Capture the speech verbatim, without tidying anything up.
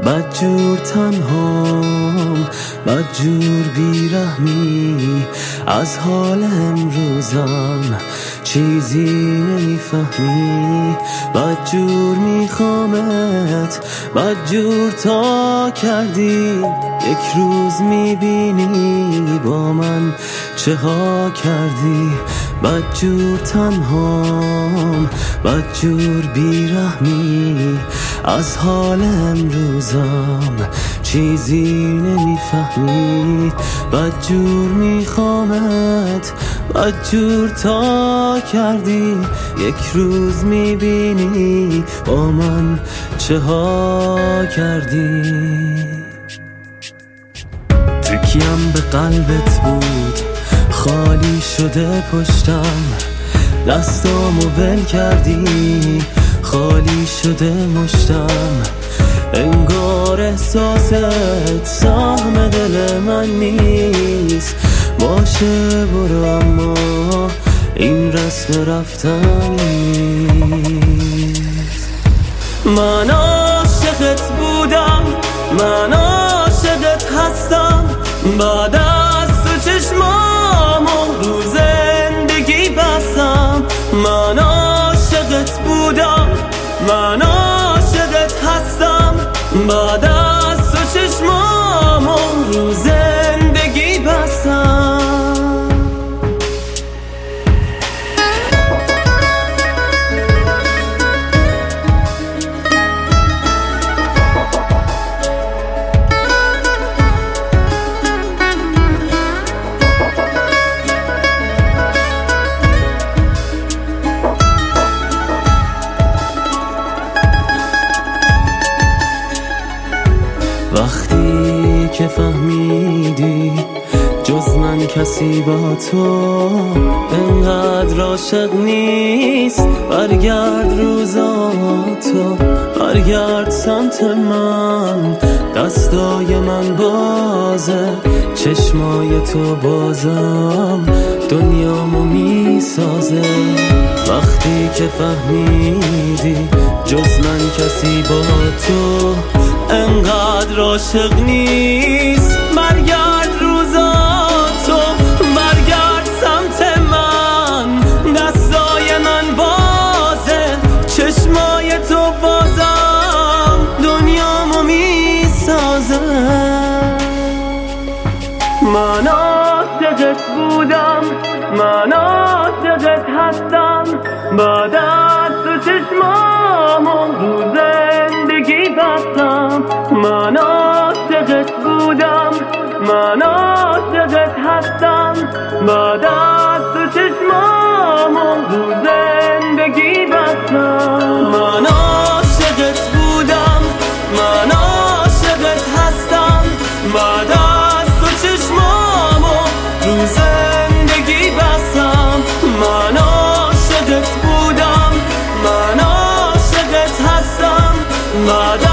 بدجور تنهام، بدجور بیرحمی، از حال امروزم چیزی نمیفهمی. بدجور میخوامت، بدجور تا کردی، یک روز میبینی با من چه ها کردی. بدجور تنهام، بدجور بیرحمی، از حال امروزم چیزی نمیفهمی. بدجور میخوامت، بدجور تا کردی، یک روز میبینی با من چه ها کردی. تکیم به قلبت بود، خالی شده پشتم، دستامو ول کردی، خالی شده مشتم. انگار احساست سهم دل من نیست. باشه برو اما این رسم رفتن نیست. من عاشقت بودم، من عاشقت هستم، بعد از تو چشمامو رو زندگی بستم. من عاشقت بودم، من عاشقت هستم، بعد از تو چشمامو رو زندگی بستم. وقتی که فهمیدی جز من کسی با تو انقدر عاشق نیست، برگرد روزاتو، برگرد سمت من. دستای من بازه، چشمای تو بازم دنیامو میسازه. وقتی که فهمیدی جز من کسی با تو انقدر عاشق نیست، برگرد روزاتو، برگرد سمت من. دستای من بازه، چشمای تو بازم دنیامو میسازه. من عاشقت بودم، من عاشقت هستم، بعد از تو چشمامو رو زندگی بستم. من عاشقت بودم، من عاشقت هستم، بعد از تو چشمامو رو زندگی بستم. من عاشقت بودم، من عاشقت هستم، بعد از تو چشمامو رو زندگی بستم. من عاشقت بودم، من عاشقت هستم، بعد